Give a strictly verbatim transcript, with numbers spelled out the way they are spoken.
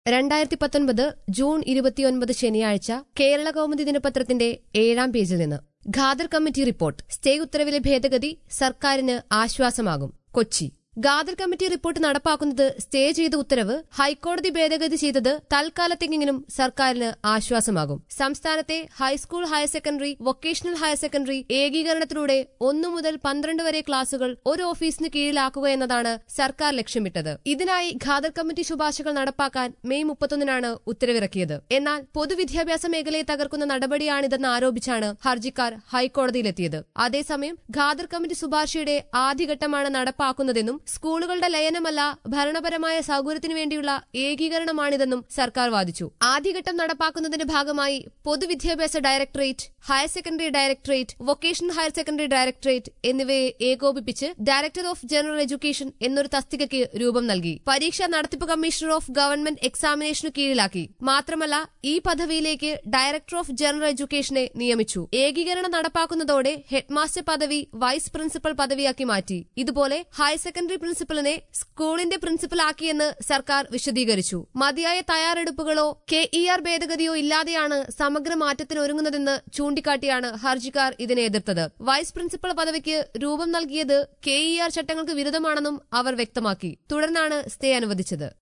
രണ്ടായിരത്തി പത്തൊൻപത് ജൂൺ ഇരുപത്തിയൊൻപത് ശനിയാഴ്ച കേരള കൗമുദി ദിനപത്രത്തിന്റെ ഏഴാം പേജിൽ നിന്ന് ഖാദർ കമ്മിറ്റി റിപ്പോർട്ട്. സ്റ്റേ ഉത്തരവിലെ ഭേദഗതി സർക്കാരിന് ആശ്വാസമാകും. കൊച്ചി. ഖാദർ കമ്മിറ്റി റിപ്പോർട്ട് നടപ്പാക്കുന്നത് സ്റ്റേ ചെയ്ത ഉത്തരവ് ഹൈക്കോടതി ഭേദഗതി ചെയ്തത് തൽക്കാലത്തെങ്കിലും സർക്കാരിന് ആശ്വാസമാകും. സംസ്ഥാനത്തെ high school, higher secondary, vocational higher secondary ഏകീകരണത്തിലൂടെ ഒന്നു മുതൽ പന്ത്രണ്ട് വരെ ക്ലാസുകൾ ഒരു ഓഫീസിന് കീഴിലാക്കുക എന്നതാണ് സർക്കാർ ലക്ഷ്യമിട്ടത്. ഇതിനായി ഖാദർ കമ്മിറ്റി ശുപാർശകൾ നടപ്പാക്കാൻ മെയ് മുപ്പത്തൊന്നിനാണ് ഉത്തരവിറക്കിയത്. എന്നാൽ പൊതുവിദ്യാഭ്യാസ മേഖലയെ തകർക്കുന്ന നടപടിയാണിതെന്ന് ആരോപിച്ചാണ് ഹർജിക്കാർ ഹൈക്കോടതിയിലെത്തിയത്. അതേസമയം ഖാദർ കമ്മിറ്റി ശുപാർശയുടെ ആദ്യഘട്ടമാണ് നടപ്പാക്കുന്നതെന്നും സ്കൂളുകളുടെ ലയനമല്ല, ഭരണപരമായ സൗകര്യത്തിനു വേണ്ടിയുള്ള ഏകീകരണമാണിതെന്നും സർക്കാർ വാദിച്ചു. ആദ്യഘട്ടം നടപ്പാക്കുന്നതിന്റെ ഭാഗമായി പൊതുവിദ്യാഭ്യാസ directorate, higher secondary directorate, vocational higher secondary directorate എന്നിവയെ ഏകോപിപ്പിച്ച് ഡയറക്ടർ ഓഫ് ജനറൽ എഡ്യൂക്കേഷൻ എന്നൊരു തസ്തികയ്ക്ക് രൂപം നൽകി. പരീക്ഷാ നടത്തിപ്പ് കമ്മീഷണർ ഓഫ് ഗവൺമെന്റ് എക്സാമിനേഷനു കീഴിലാക്കി. മാത്രമല്ല, ഈ പദവിയിലേക്ക് ഡയറക്ടർ ഓഫ് ജനറൽ എഡ്യൂക്കേഷനെ നിയമിച്ചു. ഏകീകരണം നടപ്പാക്കുന്നതോടെ ഹെഡ്മാസ്റ്റർ പദവി വൈസ് പ്രിൻസിപ്പൽ പദവിയാക്കി മാറ്റി. ഇതുപോലെ ഹയർ സെക്കൻഡറി പ്രിൻസിപ്പലിനെ സ്കൂളിന്റെ പ്രിൻസിപ്പലാക്കിയെന്ന് സർക്കാർ വിശദീകരിച്ചു. മതിയായ തയ്യാറെടുപ്പുകളോ കെ ഇ ആർ ഭേദഗതിയോ ഇല്ലാതെയാണ് സമഗ്ര മാറ്റത്തിനൊരുങ്ങുന്നതെന്ന് ചൂണ്ടിക്കാട്ടിയാണ് ഹർജിക്കാർ ഇതിനെ എതിർത്തത്. വൈസ് പ്രിൻസിപ്പൽ പദവിക്ക് രൂപം നൽകിയത് കെ ഇ ആർ ചട്ടങ്ങൾക്ക് വിരുദ്ധമാണെന്നും അവർ വ്യക്തമാക്കി. തുടർന്നാണ് സ്റ്റേ അനുവദിച്ചത്.